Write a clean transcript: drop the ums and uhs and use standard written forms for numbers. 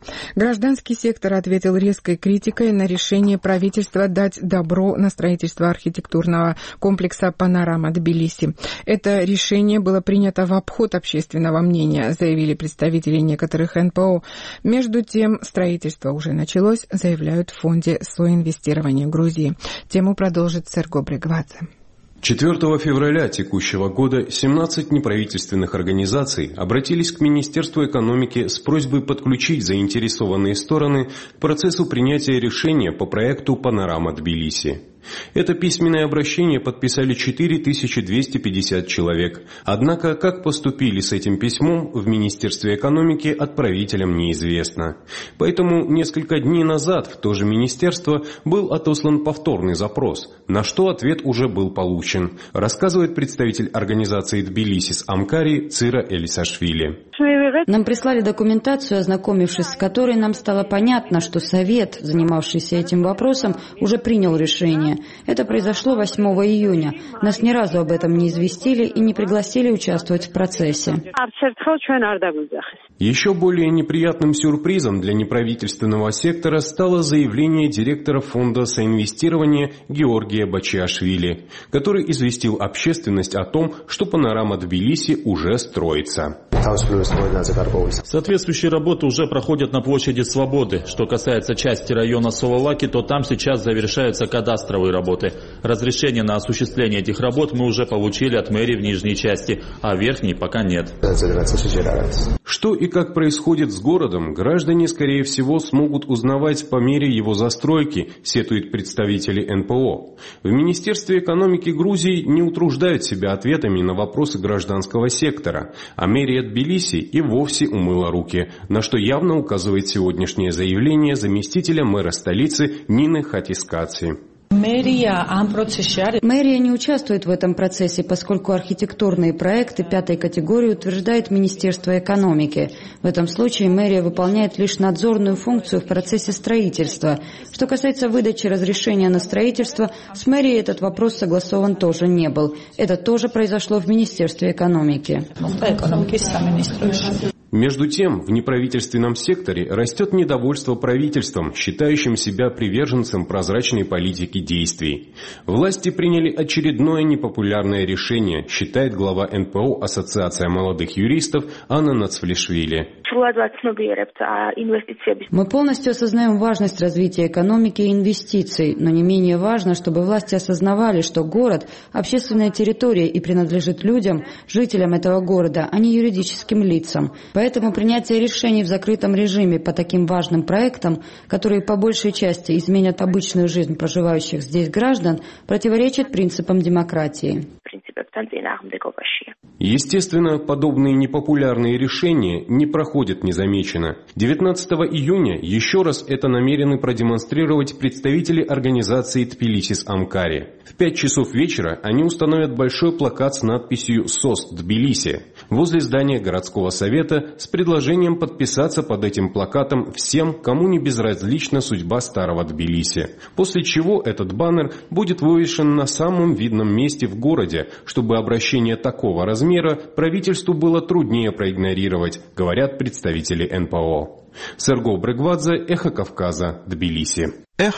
Гражданский сектор ответил резкой критикой на решение правительства дать добро на строительство архитектурного комплекса «Панорама Тбилиси». Это решение было принято в обход общественного мнения, заявили представители некоторых НПО. Между тем, строительство уже началось, заявляют в фонде соинвестирования Грузии. Тему продолжит Серго Брегвадзе. 4 февраля текущего года 17 неправительственных организаций обратились к Министерству экономики с просьбой подключить заинтересованные стороны к процессу принятия решения по проекту «Панорама Тбилиси». Это письменное обращение подписали 4250 человек. Однако, как поступили с этим письмом в Министерстве экономики, отправителям неизвестно. Поэтому несколько дней назад в то же министерство был отослан повторный запрос, на что ответ уже был получен, рассказывает представитель организации Тбилисис Амкари Цира Элисашвили. Нам прислали документацию, ознакомившись с которой нам стало понятно, что Совет, занимавшийся этим вопросом, уже принял решение. Это произошло 8 июня. Нас ни разу об этом не известили и не пригласили участвовать в процессе. Еще более неприятным сюрпризом для неправительственного сектора стало заявление директора фонда соинвестирования Георгия Бачиашвили, который известил общественность о том, что «Панорама Тбилиси» уже строится. Соответствующие работы уже проходят на площади Свободы. Что касается части района Сололаки, то там сейчас завершаются кадастровые работы. Разрешение на осуществление этих работ мы уже получили от мэрии в нижней части, а в верхней пока нет. Что и как происходит с городом, граждане, скорее всего, смогут узнавать по мере его застройки, сетуют представители НПО. В Министерстве экономики Грузии не утруждают себя ответами на вопросы гражданского сектора, а мэрия Тбилиси и вовсе умыла руки, на что явно указывает сегодняшнее заявление заместителя мэра столицы Нины Хатискаци. Мэрия не участвует в этом процессе, поскольку архитектурные проекты 5-й категории утверждает Министерство экономики. В этом случае мэрия выполняет лишь надзорную функцию в процессе строительства. Что касается выдачи разрешения на строительство, с мэрией этот вопрос согласован тоже не был. Это тоже произошло в Министерстве экономики. Между тем, в неправительственном секторе растет недовольство правительством, считающим себя приверженцем прозрачной политики действий. Власти приняли очередное непопулярное решение, считает глава НПО Ассоциация молодых юристов Анна Нацвлишвили. Мы полностью осознаем важность развития экономики и инвестиций, но не менее важно, чтобы власти осознавали, что город – общественная территория и принадлежит людям, жителям этого города, а не юридическим лицам. Поэтому принятие решений в закрытом режиме по таким важным проектам, которые по большей части изменят обычную жизнь проживающих здесь граждан, противоречит принципам демократии. Естественно, подобные непопулярные решения не проходят незамеченно. 19 июня еще раз это намерены продемонстрировать представители организации Тбилисис Амкари. В 5 часов вечера они установят большой плакат с надписью «СОС Тбилиси» возле здания городского совета с предложением подписаться под этим плакатом всем, кому не безразлична судьба старого Тбилиси. После чего этот баннер будет вывешен на самом видном месте в городе, чтобы обращение такого размера правительству было труднее проигнорировать, говорят представители НПО. Серго Брегвадзе, Эхо Кавказа, Тбилиси.